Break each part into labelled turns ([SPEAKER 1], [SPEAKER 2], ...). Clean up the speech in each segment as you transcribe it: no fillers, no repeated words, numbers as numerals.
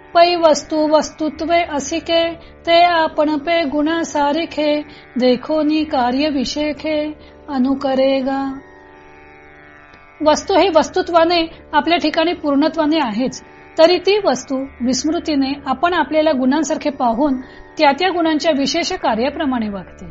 [SPEAKER 1] पै वस्तू वस्तुत्वे असिके ते आपण पे गुणा सारिखे देखोनी कार्य विशेखे अनुकरेगा. वस्तू ही वस्तुत्वाने आपल्या ठिकाणी पूर्णत्वाने आहेच, तरी ती वस्तू विस्मृतीने आपण आपल्याला गुणांसारखे पाहून त्या त्या गुणांच्या विशेष कार्याप्रमाणे वागते.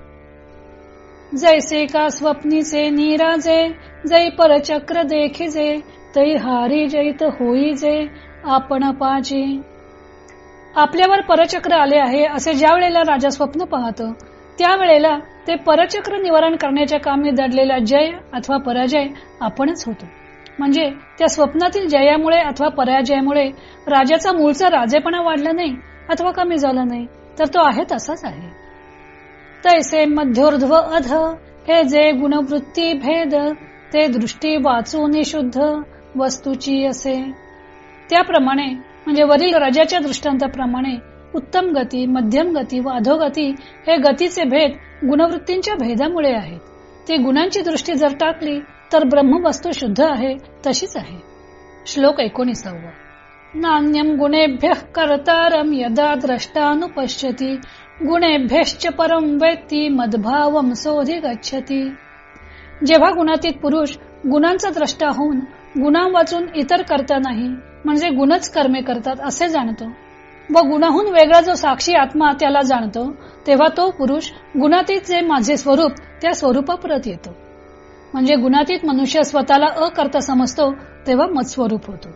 [SPEAKER 1] जैसे का स्वप्नीचे निराजे जै परचक्र देखिजे तै हारी जैत होईजे आपण पाजी. आपल्यावर परचक्र आले आहे असे ज्या वेळेला राजा स्वप्न पाहतो त्यावेळेला ते परचक्र निवारण करण्याच्या कामी दडलेला जय अथवा पराजय आपणच होतो. म्हणजे त्या स्वप्नातील जयामुळे अथवा पराजयामुळे राजाचा मूळचा राजेपणा वाढला नाही अथवा कमी झाला नाही, तर तो आहे तसाच आहे. तैसे मध्योर्ध्व अध हे जे गुणवृत्ती भेद ते दृष्टी वाचून शुद्ध वस्तूची असे. त्याप्रमाणे म्हणजे वरील राजाच्या दृष्टांताप्रमाणे उत्तम गती, मध्यम गती व अधोगती हे गतीचे भेद गुणवृत्तींच्या भेदामुळे आहेत. ती गुणांची दृष्टी जर टाकली तर ब्रह्मवस्तू शुद्ध आहे तशीच आहे. श्लोक 19. नान्यम गुणेभ्य कर्तारम यदा द्रष्टानुपश्यति गुणेभ्यश्च परम वेत्ती मद्भावम सोधि गच्छति. जेव्हा गुणातीत पुरुष गुणांचा द्रष्टा होऊन गुणां वाचून इतर करता नाही म्हणजे गुणच कर्मे करतात असे जाणतो व गुणाहून वेगळा जो साक्षी आत्मा त्याला जाणतो, तेव्हा तो पुरुष गुणातीत जे माझे स्वरूप त्या स्वरूपाप्रत येतो. म्हणजे गुणातीत मनुष्य स्वतःला अकर्ता समजतो तेव्हा मत्स्वरूप होतो.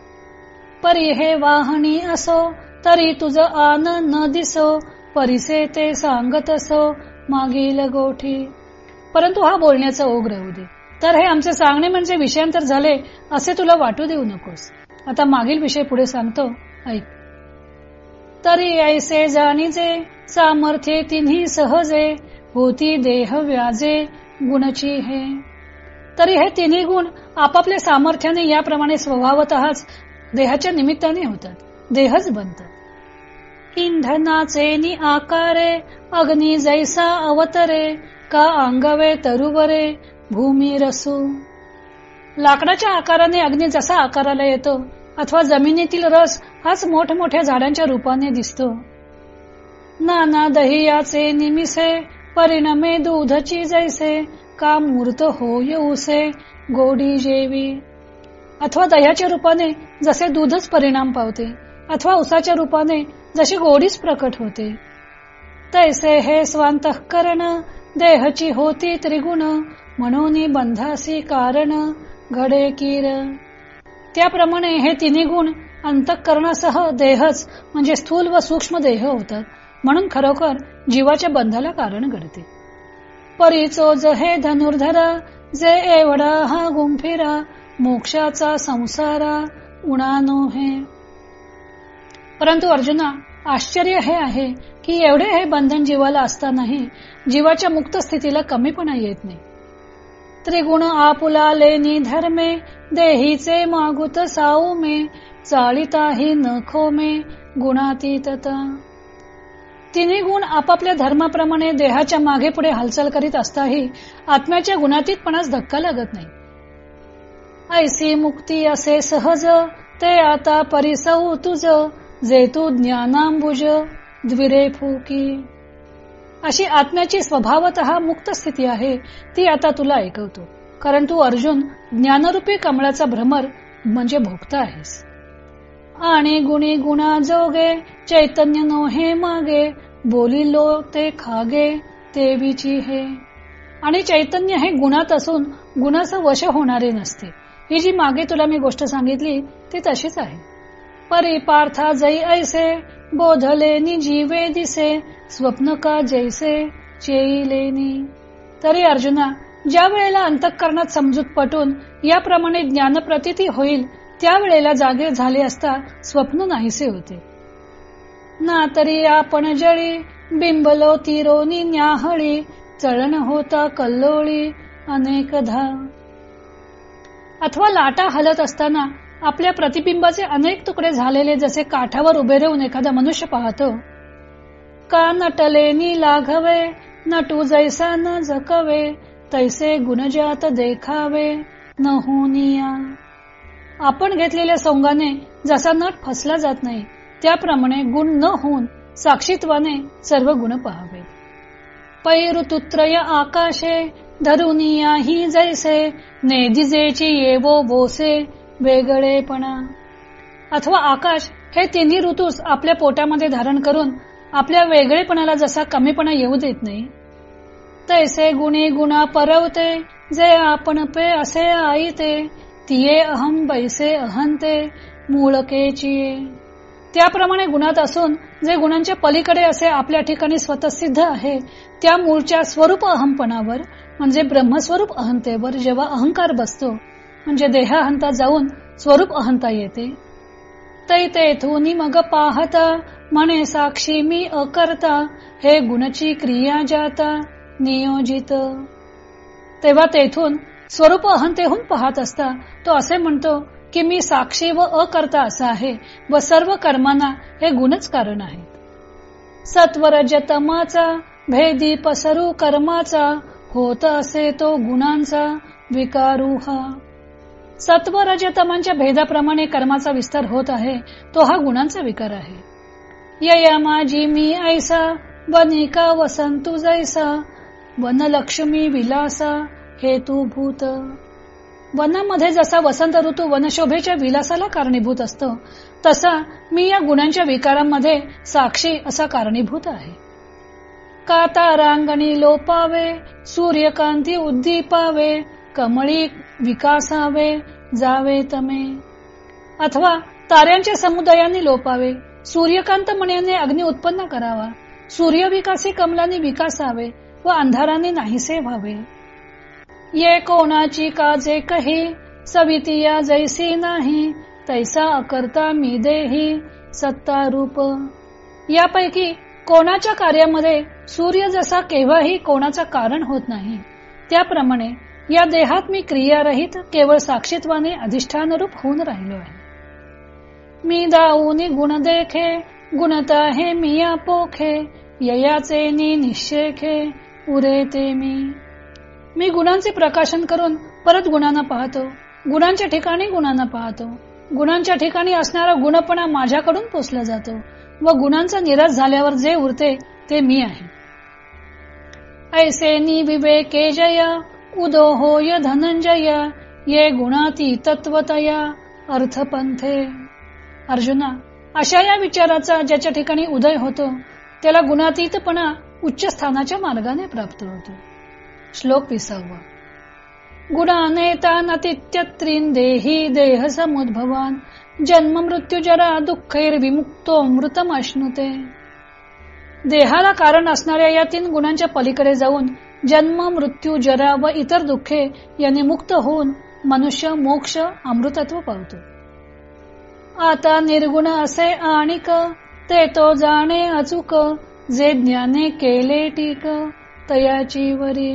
[SPEAKER 1] परी हे वाहनी असो तरी तुझ आन न दिसो परिसे ते सांगत असो मागील गोठी. परंतु हा बोलण्याचा ओघ राहू दे. तर हे आमचे सांगणे म्हणजे विषयांतर झाले असे तुला वाटू देऊ नकोस. आता मागील विषय पुढे सांगतो, ऐक. तरी ऐसे जाणीजे सामर्थ्ये तिन्ही सहजे होती देह व्याजे गुणची हे. तरी हे तिन्ही गुण आपापल्या सामर्थ्याने याप्रमाणे स्वभावतःच देहाच्या निमित्ताने होतात, देहच बनतात. इंधनाचे नि आकारे अग्नी जैसा अवतरे का अंगवे तरुवरे भूमी रसू. लाकडाच्या आकाराने अग्नी जसा आकाराला येतो अथवा जमिनीतील रस हाच मोठमोठ्या झाडांच्या रूपाने दिसतो. नाना दहियाचे निमिसे परिणमे दूधची जैसे का मूर्त होय उसे गोडी जेवी. अथवा दह्याच्या रूपाने जसे दूधच परिणाम पावते अथवा उसाच्या रूपाने जशी गोडीच प्रकट होते. तैसे हे स्वांतःकरण देहची होती त्रिगुण म्हणून बंधासी कारण घडे कीर. त्याप्रमाणे हे तिन्ही गुण अंतःकरणासह देहच म्हणजे स्थूल व सूक्ष्म देह होतात, म्हणून खरोखर जीवाच्या बंधाला कारण घडते. परिचोज हे धनुर्धरा जे एवढा हा गुंफिरा मोक्षाचा संसारा उणानो हे. परंतु अर्जुना, आश्चर्य हे आहे की एवढे हे बंधन जीवाला असतानाही जीवाच्या मुक्त स्थितीला कमीपणा येत नाही. त्रिगुण आपुलाले निधर्मे देहीचे मागुत साऊमे चाळीताही नखोमे गुणातीतता. तिन्ही गुण आपापल्या धर्माप्रमाणे देहाच्या मागे पुढे हालचाल करीत असताही आत्म्याच्या गुणातीतपणास धक्का लागत नाही. ऐसी मुक्ती असे सहज ते आता परिसऊ तुझ जे तू ज्ञानांबुज द्विरे फुकी. अशी आत्म्याची स्वभावतः मुक्त स्थिती आहे ती आता तुला ऐकवतो, कारण तू अर्जुन ज्ञानरूपी कमळाचा भ्रमर म्हणजे भोगता आहेस. आणि गुणी गुणा जोगे चैतन्य नो हे मागे बोलिलो ते खागे तेवीची हे. आणि चैतन्य हे गुणात असून गुणाचा वश होणारे नसते. ही जी मागे तुला मी गोष्ट सांगितली ती तशीच आहे. परी पार्था जै ऐसे बोधलेनी जीवे दिसे स्वप्न का जैसे चेईलेनी. तरी अर्जुना, ज्या वेळेला अंतःकरणात समजूत पटून याप्रमाणे ज्ञानप्रतीती होईल त्यावेळेला जागे झाले असता स्वप्न नाहीसे होते. ना तरी आपण जळी बिंबलो तिरोनी न्याहळी चळण होता कल्लोळी अनेकधा. अथवा लाटा हलत असताना आपल्या प्रतिबिंबाचे अनेक तुकडे झालेले जसे काठावर उभे राहून एखादा मनुष्य पाहतो. का नटलेनी लाघवे नटू जैसा न जकवे तैसे गुणजात देखावे न होनिया. आपण घेतलेल्या सोंगाने जसा नट फसला जात नाही त्याप्रमाणे गुण न होऊन साक्षीत्वाने सर्व गुण पहावे. पै ऋतुत्रय आकाशे धरुनिया ही जैसे नेदिजेची येवो बोसे वेगळेपणा. अथवा आकाश हे तिन्ही ऋतूस आपल्या पोटामध्ये धारण करून आपल्या वेगळेपणाला जसा कमीपणा येऊ देत नाही, तैसे गुणी गुणा परवते जे आपण पे असे आईते तिये अहम बैसे अहंते मूळकेची. त्याप्रमाणे गुणात असून जे गुणांच्या पलीकडे असे आपल्या ठिकाणी स्वतःसिद्ध आहे, त्या मूळच्या स्वरूप अहमपणावर म्हणजे ब्रह्मस्वरूप अहंतेवर जेव्हा अहंकार बसतो, म्हणजे देहाहंता जाऊन स्वरूप अहंता येते, तै तेथून मग पाहता म्हणे साक्षी मी अकर्ता हे गुणची क्रिया जाता नियोजित. तेव्हा तेथून स्वरूप अहंतेहून पाहत असता तो असे म्हणतो की मी साक्षी व अकर्ता असा आहे व सर्व कर्मांना हे गुणच कारण आहेत. सत्वरजतमाचा भेदी पसरू कर्माचा होत असे तो गुणांचा विकारूह. सत्व रजतमांच्या भेदाप्रमाणे कर्माचा विस्तार होत आहे, तो हा गुणांचा विकार आहे. यया माझी मी ऐसा वनिका वसंतु जैसा वनलक्ष्मी विलासा हेतू भूत. वनामध्ये जसा वसंत ऋतू वनशोभेच्या विलासाला कारणीभूत असतो, तसा मी या गुणांच्या विकारांमध्ये साक्षी असा कारणीभूत आहे. का तारांगणी लोपावे सूर्यकांती उद्दीपावे कमळी विकासावे जावे तमे. अथवा ताऱ्यांच्या समुदायाने लोपावे, सूर्यकांत मण्याने अग्नी उत्पन्न करावा, सूर्यविकासी कमलांनी विकासावे व अंधाराने नाहीसे व्हावे. ये कोणाची काजे कही सवितिया जैसी नाही तैसा अकर्ता मी देही सत्ता रूप. यापैकी कोणाच्या कार्यामध्ये सूर्य जसा केव्हाही कोणाचा कारण होत नाही, त्याप्रमाणे या देहात मी क्रियारहित केवळ साक्षीत्वाने अधिष्ठान रूप होऊन राहिलो आहे. मी दाऊनी गुण देखे गुणता हे मिया पोखे ययाचे नि निश्चेखे उरे ते मी गुणांचे प्रकाशन करून परत गुणांना पाहतो, गुणांच्या ठिकाणी गुणांना पाहतो, गुणांच्या ठिकाणी असणारा गुणपणा माझ्याकडून पोचला जातो व गुणांचा निराश झाल्यावर जे उरते ते मी आहे. ऐसे नि विवेके जय उदो होय धनंजय ये गुणाती तत्वतया अर्थपंथे. अर्जुना, अशा या विचाराचा ज्याच्या ठिकाणी उदय होतो त्याला गुणातीतपणा उच्च स्थानाच्या मार्गाने प्राप्त होतो. श्लोक 20. गुणानेतानतित्यत्रीन देही देह समुद्भवान जन्म मृत्यू जरा दुःखैर विमुक्तो मृतम अश्नुते. देहाला कारण असणाऱ्या या 3 गुणांच्या पलीकडे जाऊन जन्म मृत्यू जरा व इतर दुःखे यांनी मुक्त होऊन मनुष्य मोक्ष अमृतत्व पावतो. आता निर्गुण असे आणिक ते तो जाणे अचूक जे ज्ञाने केले टीक तयाची वरी.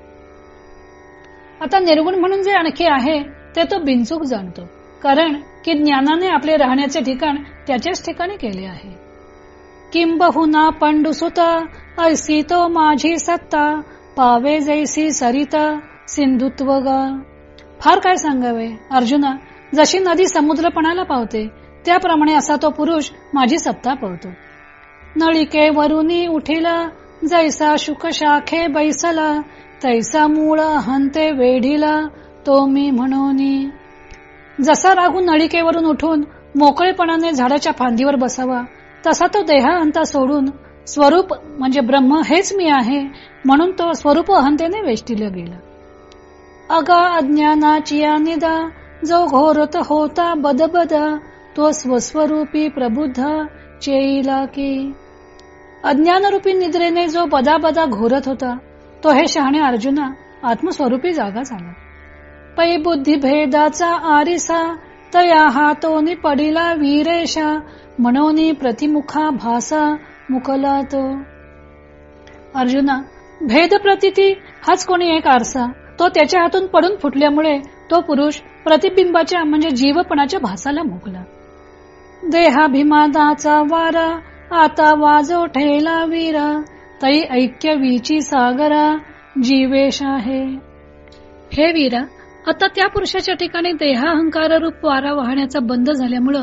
[SPEAKER 1] आता निर्गुण म्हणून जे आणखी आहे ते तो बिनचूक जाणतो, कारण की ज्ञानाने आपले राहण्याचे ठिकाण त्याच्याच ठिकाणी केले आहे. किंबहुना पंडुसुता ऐसी तो माझी सत्ता पावे जैसी सरिता सिंधुत्व गा. फार काय सांगावे अर्जुना, जशी नदी समुद्रपणाला पावते त्याप्रमाणे असा तो पुरुष माझी सत्ता पावतो. नळिके वरुनी उठिला जैसा शुक शाखे बैसला तैसा मूळ हंते वेढिला तो मी म्हणोनी. जसा रागू नळिकेवरून उठून मोकळेपणाने झाडाच्या फांदीवर बसावा, तसा तो देहांता सोडून स्वरूप म्हणजे ब्रह्म हेच मी आहे म्हणून तो स्वरूप अहंतेने वेष्टिला गेला. अगा अज्ञानाची निदा जो घोरत होता बदबदा तो स्वस्वरूपी प्रबुद्ध चेईला की. अज्ञानरूपी निद्रेने जो बदाबदा घोरत होता तो हे शहाणे अर्जुना आत्मस्वरूपी जागा झाला. पै बुद्धी भेदाचा आरिसा तया हातोनी पडिला वीरेशा म्हणोनी प्रतिमुखा भासा मुकला तो. अर्जुना, भेद प्रतीती हाच कोणी एक आरसा, तो त्याच्या हातून पडून फुटल्यामुळे तो पुरुष प्रतिबिंबाच्या म्हणजे जीवपणाच्या भासाला मुकला. देहाभिमानाचा वारा आता वाजो ठेला वीरा तई ऐक्य वीची सागरा जीवेश आहे. हे वीरा, आता त्या पुरुषाच्या ठिकाणी देहाहंकार रूप वारा वाहण्याचा बंद झाल्यामुळं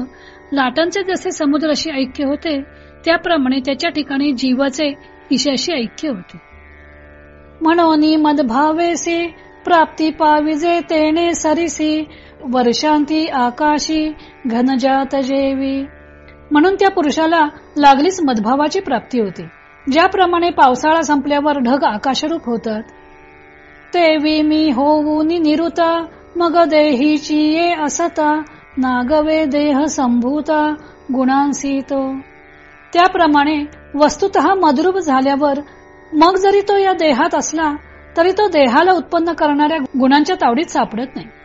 [SPEAKER 1] लाटांचे जसे समुद्राशी ऐक्य होते त्याप्रमाणे त्याच्या ठिकाणी जीवाचे ईशाशी ऐक्य होते. म्हणून मदभावेसी प्राप्ती पाविजे तेने सरिसी वर्षांती आकाशी घनजात जेवी. म्हणून त्या पुरुषाला लागलीच मदभावाची प्राप्ती होते. ज्याप्रमाणे पावसाळा संपल्यावर ढग आकाशरूप होतात. तेवी मी होऊन निरुता मग देहीची ये असता नागवे देह संभूता गुणांसी तो. त्याप्रमाणे वस्तुतः मद्रूप झाल्यावर मग जरी तो या देहात असला तरी तो देहाला उत्पन्न करणाऱ्या गुणांच्या तावडीत सापडत नाही.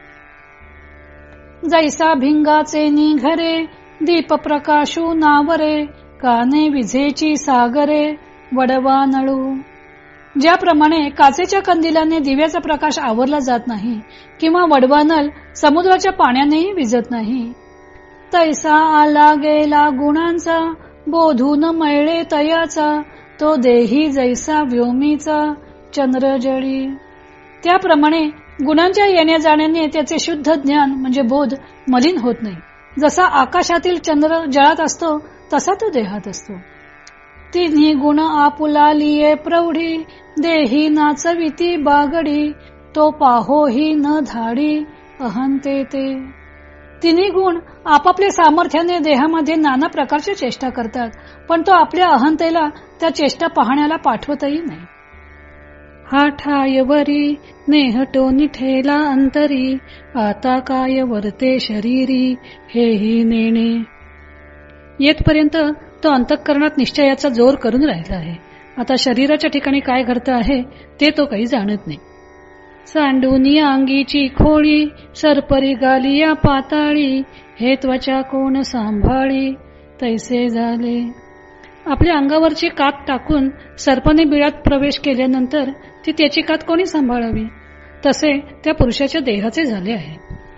[SPEAKER 1] जैसा भिंगाचे निघरे दीप प्रकाशू नावरे काने विझेची सागरे वडवा नळू. ज्याप्रमाणे काचेच्या कंदिलाने दिव्याचा प्रकाश आवरला जात नाही किंवा वडवा नल समुद्राच्या पाण्यानेही विझत नाही, तैसा आला गेला गुणांचा बोधून मैळे तयाचा तो देही जैसा व्योमीचा चंद्रजळी. त्याप्रमाणे गुणांच्या येण्या जाण्याने त्याचे शुद्ध ज्ञान म्हणजे बोध मलिन होत नाही. जसा आकाशातील चंद्र जळात असतो तसा तो देहात असतो. तिन्ही गुण आपुला लिये प्रौढी देही नाचविती बागडी तो पाहोही न धाडी अहंते ते. तिन्ही गुण आपापल्या सामर्थ्याने देहामध्ये नाना प्रकारच्या चेष्टा करतात, पण तो आपल्या अहंतेला त्या चेष्टा पाहण्याला पाठवतही नाही. हा ठायवरी नेहटो निठेला अंतरी आता काय वरते शरीरी हेही नेणे. येथपर्यंत तो अंतःकरणात निश्चयाचा जोर करून राहिला आहे. आता शरीराच्या ठिकाणी काय घडतं आहे ते तो काही जाणत नाही. सांडूनी अंगीची खोळी सरपरी गालिया पाताळी हे त्वचा कोण सांभाळी तैसे झाले. आपल्या अंगावरची कात टाकून सर्पाने बिळात प्रवेश केल्यानंतर ती त्याची कात कोणी सांभाळावी तसे त्या पुरुषाच्या देहाचे झाले आहे.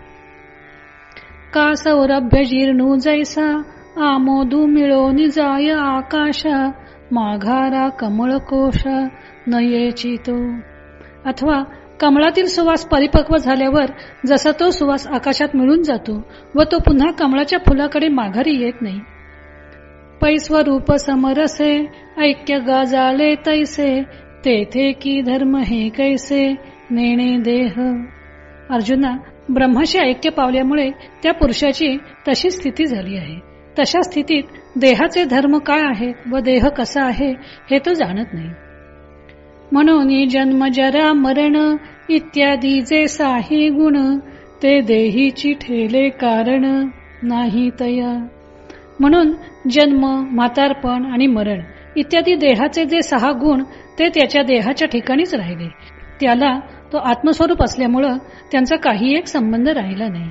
[SPEAKER 1] का सौरभ्य जीर्णू जैसा आमोदू मिळोनी जाय आकाशा माघारा कमळ कोशा नयेची तो. अथवा कमळातील सुवास परिपक्व झाल्यावर जसा तो सुवास आकाशात मिळून जातो व तो पुन्हा कमळाच्या फुलाकडे माघारी येत नाही. पैस्वरूप समरसे ऐक्य गाजाले तैसे तेथे की धर्म हे कैसे नेणे देह. अर्जुना, ब्रह्माशी ऐक्य पावल्यामुळे त्या पुरुषाची तशी स्थिती झाली आहे. तशा स्थितीत देहाचे धर्म काय आहेत व देह कसा आहे हे तो जाणत नाही. म्हणून जन्म जरा मरण इत्यादी जे साही गुण ते देहीची ठेले कारण नाही तया. म्हणून जन्म, म्हातारपण आणि मरण इत्यादी देहाचे जे 6 गुण ते त्याच्या देहाच्या ठिकाणीच राहिले. त्याला तो आत्मस्वरूप असल्यामुळं त्यांचा काही एक संबंध राहिला नाही.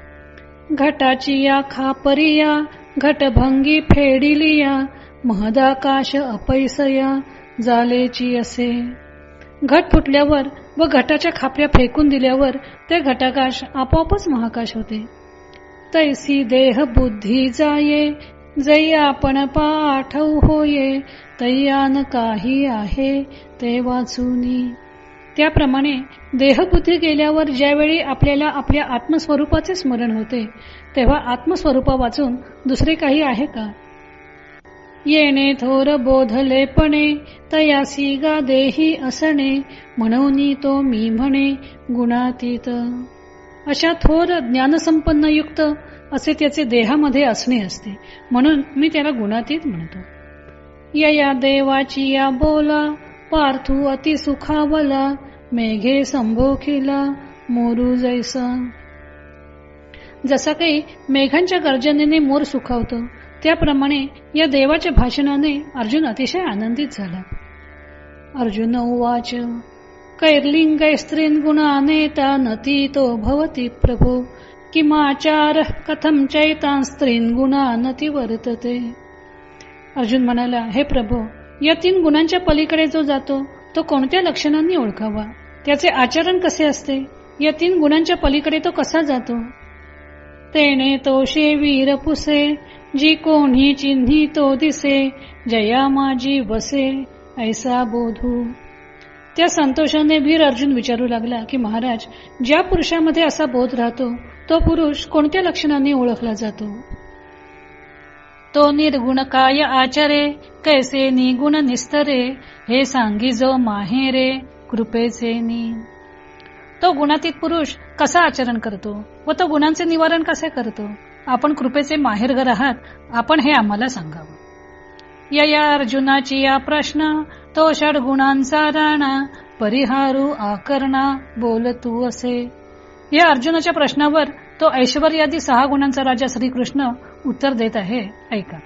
[SPEAKER 1] घटाची या खापरिया घटभंगी फेडिलिया महदाकाश अपैसया जालेची असे. घट फुटल्यावर व घटाच्या खापऱ्या फेकून दिल्यावर ते घटाकाश आपोआपच महाकाश होते. तैसी देह बुद्धी जाये जै आपण पाठव होये तैयान काही आहे ते वाचुनी. त्याप्रमाणे देहबुद्धी गेल्यावर ज्यावेळी आपल्याला आपल्या आत्मस्वरूपाचे स्मरण होते तेव्हा आत्मस्वरूपा वाचून दुसरे काही आहे का. येणे थोर बोधलेपणे तयासी गा देही असणे म्हणून तो मी म्हणे गुणातीत. अशा थोर ज्ञानसंपन्न युक्त असे त्याचे देहामध्ये असणे असते, म्हणून मी त्याला गुणातीत म्हणतो. यया देवाची या बोला पार्थू अति सुखावला मेघे संभोखिला मोरू जैसा. जसा काही मेघांच्या गर्जनेने मोर सुखावतो त्याप्रमाणे या देवाच्या भाषणाने अर्जुन अतिशय आनंदित झाला. अर्जुन उवाच कैर्लिंग स्त्रीन गुणानेता नतीतो भवती प्रभो किमाचार कथम चैतान स्त्रीन गुणानती वर्तते. अर्जुन म्हणाला, हे प्रभो, या 3 गुणांच्या पलीकडे जो जातो तो कोणत्या लक्षणांनी ओळखावा, त्याचे आचरण कसे असते, या 3 गुणांच्या पलीकडे तो कसा जातो. तेने तोषे वीर पुसे जी कोणी चिन्ही तो दिसे जया माझी वसे ऐसा बोधू. त्या संतोषाने वीर अर्जुन विचारू लागला की महाराज, ज्या पुरुषामध्ये असा बोध राहतो तो पुरुष कोणत्या लक्षणांनी ओळखला जातो. तो निर्गुण काय आचरे, कैसे निगुण निस्तरे, हे सांगी जो माहेरे कृपेचे नी. तो गुणातीत पुरुष कसा आचरण करतो व तो गुणांचे निवारण कसे करतो, आपण कृपेचे माहेरघर आहात, आपण हे आम्हाला सांगावं. या अर्जुनाची या प्रश्न, तो षड गुणांचा राणा, परिहारू आकरणा बोल तू असे. या अर्जुनाच्या प्रश्नावर तो ऐश्वर्यादी 6 गुणांचा राजा श्रीकृष्ण उत्तर देत आहे. ऐका.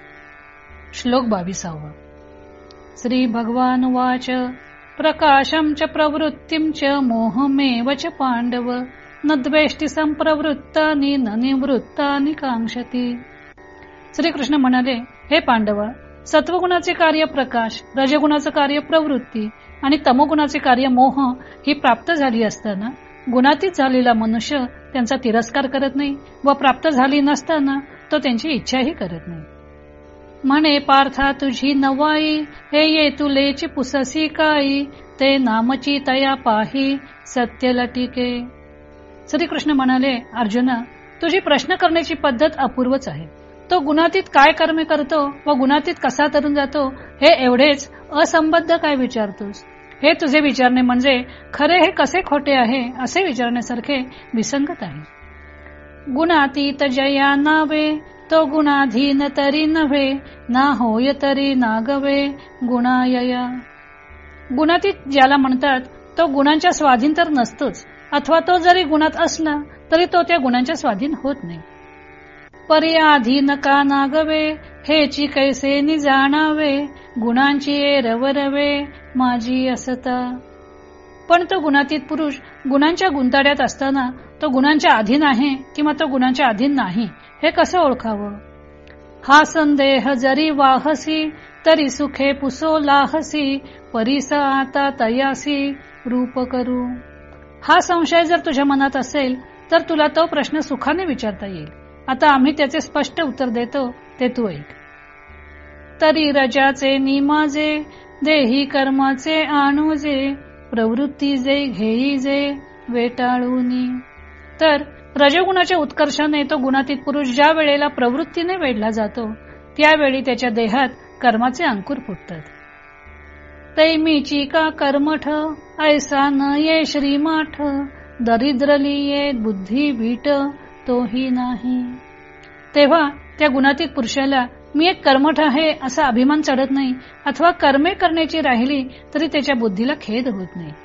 [SPEAKER 1] श्लोक 22. श्री भगवान वाच, प्रकाशम च प्रवृत्तीम च मोहमेव च पांडव, न द्वेष्टी संप्रवृत्तानि न निवृत्तानि कांक्षती. श्रीकृष्ण म्हणाले, हे पांडव, सत्वगुणाचे कार्य प्रकाश, रजगुणाचे कार्य प्रवृत्ती आणि तमोगुणाचे कार्य मोह ही प्राप्त झाली असताना गुणातीत झालेला मनुष्य त्यांचा तिरस्कार करत नाही व प्राप्त झाली नसताना तो त्यांची इच्छाही करत नाही. म्हणे पार्था तुझी नवाई, हे ये तुलेची पुससी काई, ते नामची तया पाही सत्य लटिके. श्रीकृष्ण म्हणाले, अर्जुना, तुझी प्रश्न करण्याची पद्धत अपूर्वच आहे. तो गुणातीत काय कर्मे करतो व गुणातीत कसा तरून जातो हे एवढेच असंबद्ध काय विचारतोस. हे तुझे विचारणे म्हणजे खरे हे कसे खोटे आहे असे विचारण्यासारखे विसंगत आहे. गुणातीत जया नावे, तो गुणाधीन तरी नव्हे, ना होय तरी नागवे गुणायया. गुणातीत ज्याला म्हणतात तो गुणांच्या स्वाधीन तर नसतोच, अथवा तो जरी गुणात असला तरी तो त्या गुणांच्या स्वाधीन होत नाही. पर्याधीन का नागवे, हेची कैसे नि जाणावे, गुणांची रवरवे माझी असता. पण तो गुणातीत पुरुष गुणांच्या गुंताड्यात असताना तो गुणांच्या अधीन आहे किंवा तो गुणांच्या अधीन नाही हे कसं ओळखावं. हा संदेह जरी वाहसी, तरी सुखे पुसो लाहसी, परीस आता तयासी रूप करू. हा संशय जर तुझ्या मनात असेल तर तुला तो प्रश्न सुखाने विचारता येईल. आता आम्ही त्याचे स्पष्ट उत्तर देतो, ते तू ऐक. तरी रजाचे निमाजे, देही कर्माचे आणूजे, प्रवृत्ती जे घेई जे वेटाळूनी. तर रजगुणाच्या उत्कर्षाने तो गुणातीत पुरुष ज्या वेळेला प्रवृत्तीने वेढला जातो त्यावेळी त्याच्या देहात कर्माचे अंकुर फुटतात. तैमीची का कर्मठ, ऐसा न ये श्रीमाठ, दरिद्र लिये बुद्धी बीट तोही नाही. तेव्हा त्या गुणातीत पुरुषाला मी एक कर्मठ आहे असा अभिमान चढत नाही, अथवा कर्मे करण्याची राहिली तरी त्याच्या बुद्धीला खेद होत नाही.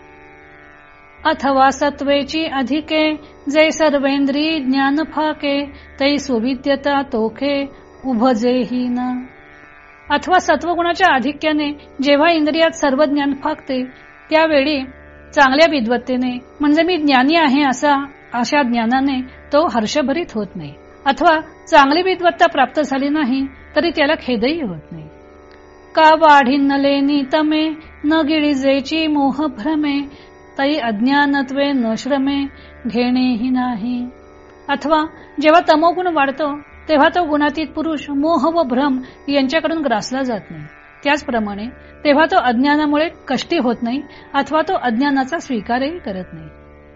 [SPEAKER 1] अथवा सत्वेची अधिके, जे सर्वेंद्री ज्ञान फाके, तै सुविद्यता तोखे उभजेही न. अथवा सत्वगुणाच्या आधिक्याने जेव्हा इंद्रियात सर्व ज्ञान फाकते त्यावेळी चांगल्या विद्वत्तेने म्हणजे मी ज्ञानी आहे अशा ज्ञानाने तो हर्षभरीत होत नाही, अथवा चांगली विद्वत्ता प्राप्त झाली नाही तरी त्याला खेदही होत नाही. का वाढीन लेनी तमे, न गिळिजेची मोह भ्रमे, तै अज्ञानत्वे न श्रमे घेणेही नाही. अथवा जेव्हा तमोगुण वाढतो तेव्हा तो गुणातीत पुरुष मोह व भ्रम यांच्याकडून ग्रासला जात नाही. त्याचप्रमाणे तेव्हा तो अज्ञानामुळे कष्टी होत नाही, अथवा तो अज्ञानाचा स्वीकारही करत नाही.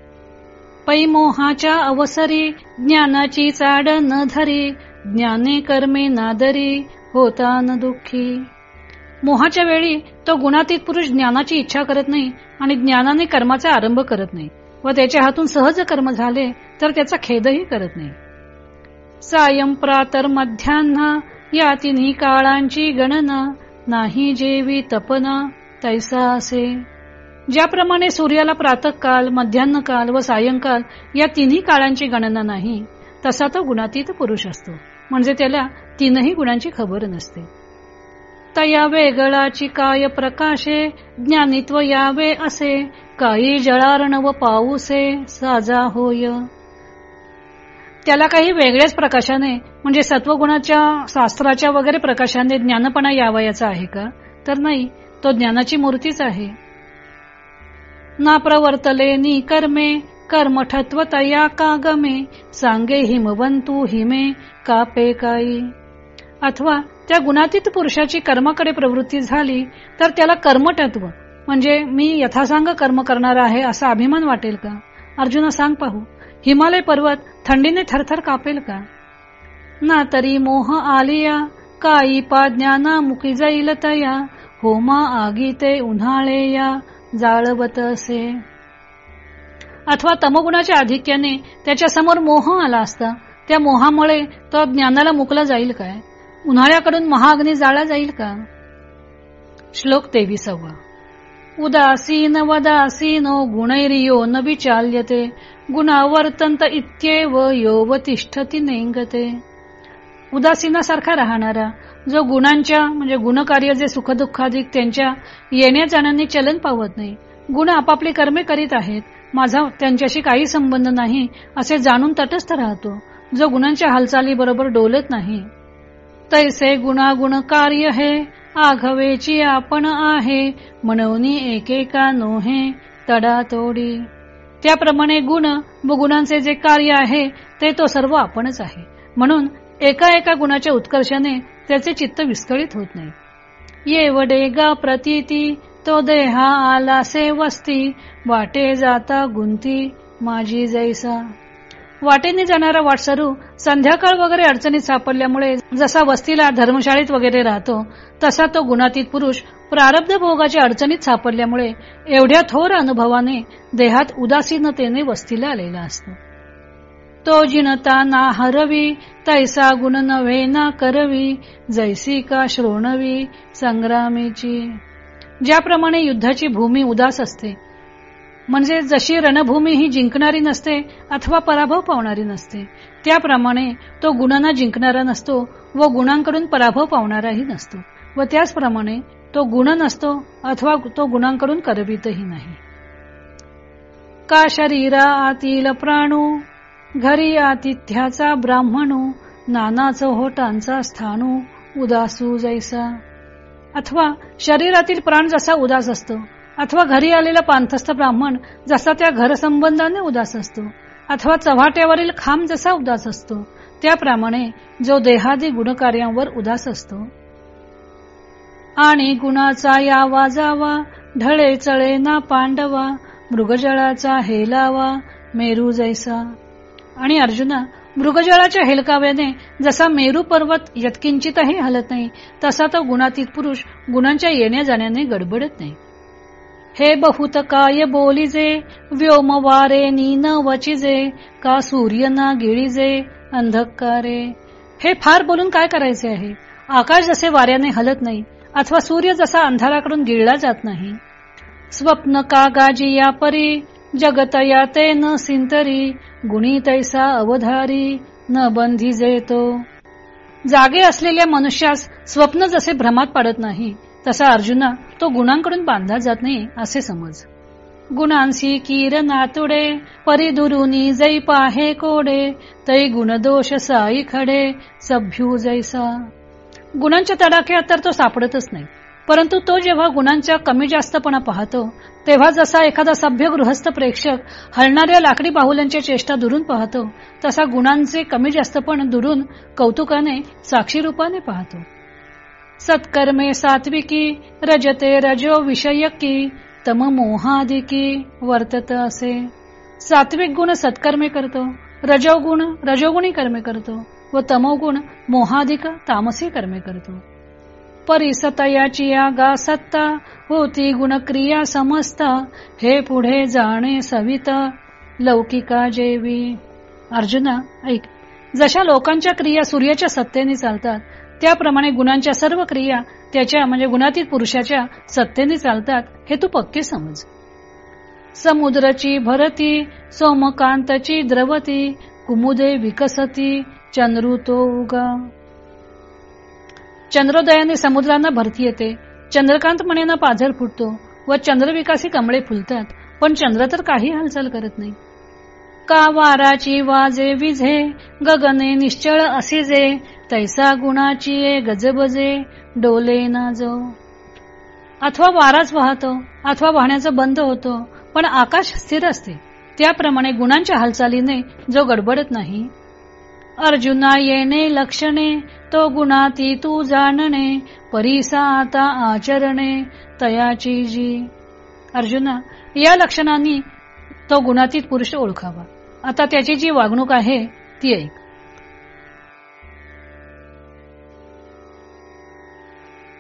[SPEAKER 1] पै मोहाच्या अवसरी, ज्ञानाची चाड न धरी, ज्ञाने कर्मे नादरी, होता न दुःखी. मोहाच्या वेळी तो गुणातीत पुरुष ज्ञानाची इच्छा करत नाही आणि ज्ञानाने कर्माचा आरंभ करत नाही व त्याच्या हातून सहज कर्म झाले तर त्याचा खेदही करत नाही. सायं प्रातर मध्यान्ह, या तिन्ही काळांची गणना, नाही जेवी तपना तैसा असे. ज्याप्रमाणे सूर्याला प्रातःकाल, मध्यान्हकाल व सायंकाल या तिन्ही काळांची गणना नाही, तसा तो गुणातीत पुरुष असतो, म्हणजे त्याला तीनही गुणांची खबर नसते. तया वेगळाची काय प्रकाशे, ज्ञानित्व यावे असे, काही जळारणव पाऊसे साजा होय. त्याला काही वेगळ्याच प्रकाशाने म्हणजे सत्वगुणाच्या, शास्त्राच्या वगैरे प्रकाशाने ज्ञानपणा यावयाचा आहे का? तर नाही, तो ज्ञानाची मूर्तीच आहे. ना प्रवर्तले नि कर्मे, कर्मठत्व तया का गमे, सांगे हिमवंतू हिमे कापे काई. अथवा त्या गुणातीत पुरुषाची कर्माकडे प्रवृत्ती झाली तर त्याला कर्मठत्व म्हणजे मी यथासांग कर्म करणार आहे असा अभिमान वाटेल का? अर्जुना सांग पाहू, हिमालय पर्वत थंडीने थरथर कापेल का? ना तरी मोह आलिया, काई पा ज्ञाना मुकी जाईल तया, होमा आगी ते उन्हाळे या जाळवत असे. अथवा तमगुणाच्या आधिक्याने त्याच्या समोर मोह आला असता, त्या मोहामुळे तो ज्ञानाला मुकला जाईल काय? उन्हाळ्याकडून महाअग्नी जाळला जाईल का? श्लोक 23. उदासीन वदासीनो गुणैर्यो न विचाल्यते, गुणावर्तंत इत्येव यो तिष्ठती नेंगते. उदासीनासारखा राहणारा, जो गुणांच्या म्हणजे गुणकार्य जे सुखदुःखाधिक त्यांच्या येण्या जाण्याने चलन पावत नाही, गुण आपापली कर्मे करीत आहेत, माझा त्यांच्याशी काही संबंध नाही असे जाणून तटस्थ राहतो, जो गुणांच्या हालचाली बरोबर डोलत नाही. तैसे गुणागुण कार्य हे आघवेची आपण आहे, म्हणूनी एकेका नोहे तडा तोडी. त्याप्रमाणे गुण व गुणांचे जे कार्य आहे ते तो सर्व आपणच आहे, म्हणून एका एका गुणाच्या उत्कर्षाने त्याचे चित्त विस्कळीत होत नाही. ये वडे गा प्रतीती तो देहा आलासे वस्ती, वाटे जाता गुंती माझी जैसा. वाटेने जाणारा वाटसरू संध्याकाळ वगैरे अडचणीत सापडल्यामुळे जसा वस्तीला धर्मशाळेत वगैरे राहतो, तसा तो गुणातीत पुरुष प्रारब्ध भोगाच्या अडचणीत सापडल्यामुळे एवढ्या थोर अनुभवाने देहात उदासीनतेने वस्तीला आलेला असतो. तो जिनता ना हरवी, तैसा गुण नव्हे ना करवी, जैसी का श्रोणवी संग्रामीची. ज्याप्रमाणे युद्धाची भूमी उदास असते, म्हणजे जशी रणभूमी ही जिंकणारी नसते अथवा पराभव पावणारी नसते, त्याप्रमाणे तो गुणांना जिंकणारा नसतो व गुणांकडून पराभव पावणाराही नसतो, व त्याचप्रमाणे तो गुण नसतो अथवा तो गुणांकडून करवितही नाही. का शरीरा आतील प्राणू, घरी आतिथ्याचा ब्राह्मणू, नाना चोहोटांचा स्थानू, उदासू जैसा. अथवा शरीरातील प्राण जसा उदास असतो, अथवा घरी आलेला पांथस्थ ब्राह्मण जसा त्या घरसंबंधाने उदास असतो, अथवा चव्हाट्यावरील खांब जसा उदास असतो, त्याप्रमाणे जो देहादी गुणकार्यांवर उदास असतो. आणि गुणाचा यावा जावा, ढळे चळे ना पांडवा, मृगजळाचा हेलावा मेरू जैसा. आणि अर्जुना, मृगजळाच्या हेलकाव्याने जसा मेरू पर्वत यत्किंचितही हलत नाही, तसा तो गुणातीत पुरुष गुणांच्या येण्या जाण्याने गडबडत नाही. हे बहुत काय बोलिजे, व्योम वारे नीन वचिजे, का सूर्य ना गिळिजे अंधकारे. हे फार बोलून काय करायचे आहे? आकाश जसे वाऱ्याने हलत नाही अथवा सूर्य जसा अंधाराकडून गिळला जात नाही. स्वप्न का गाजिया परी, जगत याते न सिंतरी, गुणी तैसा अवधारी न बंधिजे तो. जागे असलेल्या मनुष्यास स्वप्न जसे भ्रमात पाडत नाही, तसा अर्जुना तो गुणांकडून बांधला जात नाही असे समज. गुणांसी कीर नातुडे, परिदुरुनी जै पाहे कोडे, तै गुणदोष साई खडे सभ्यू जैसा. गुणांच्या तडाख्यात तर तो सापडतच नाही, परंतु तो जेव्हा गुणांच्या कमी जास्तपणा पाहतो, तेव्हा जसा एखादा सभ्य गृहस्थ प्रेक्षक हलणाऱ्या लाकडी बाहुल्यांच्या चेष्टा दुरून पाहतो, तसा गुणांचे कमी जास्तपण दुरून कौतुकाने साक्षी रूपाने पाहतो. सत्कर्मे सात्विकी, रजते रजो विषयकी, तम मोहादिकी वर्तत असे. सात्विक गुण सत्कर्मे करतो, रजोगुण रजोगुणी कर्मे करतो व तमोगुण मोहाधिक तामसी कर्मे करतो. परिसतयाची गा सत्ता, होती गुणक्रिया समजता, हे पुढे जाणे सविता लौकिका जेवी. अर्जुना ऐक, जशा लोकांच्या क्रिया सूर्याच्या सत्तेने चालतात, त्याप्रमाणे गुणांच्या सर्व क्रिया त्याच्या म्हणजे गुणातीत पुरुषाच्या सत्तेने चालतात, हे तू पक्के समज. समुद्रची भरती, सोमकांतची द्रवती, कुमुदे विकसती चंद्रुतो उगा. चंद्रोदयाने समुद्रांना भरती येते, चंद्रकांत म्हणेना पाझर फुटतो व चंद्रविकासी कमळे फुलतात, पण चंद्र तर काही हालचाल करत नाही. का वाराची वाजे विझे, गगने निश्चळ असिजे, तैसा गुणाची गजबजे डोले ना जो. अथवा वाराच वाहतो अथवा वाहण्याचा बंद होतो, पण आकाश स्थिर असते, त्याप्रमाणे गुणांच्या हालचालीने जो गडबडत नाही. अर्जुना येणे लक्षणे, तो गुणाती तू जाणणे, परीसा आता आचरणे तयाची जी. अर्जुना, या लक्षणांनी तो गुणातीत पुरुष ओळखावा. आता त्याची जी वागणूक आहे ती ऐक.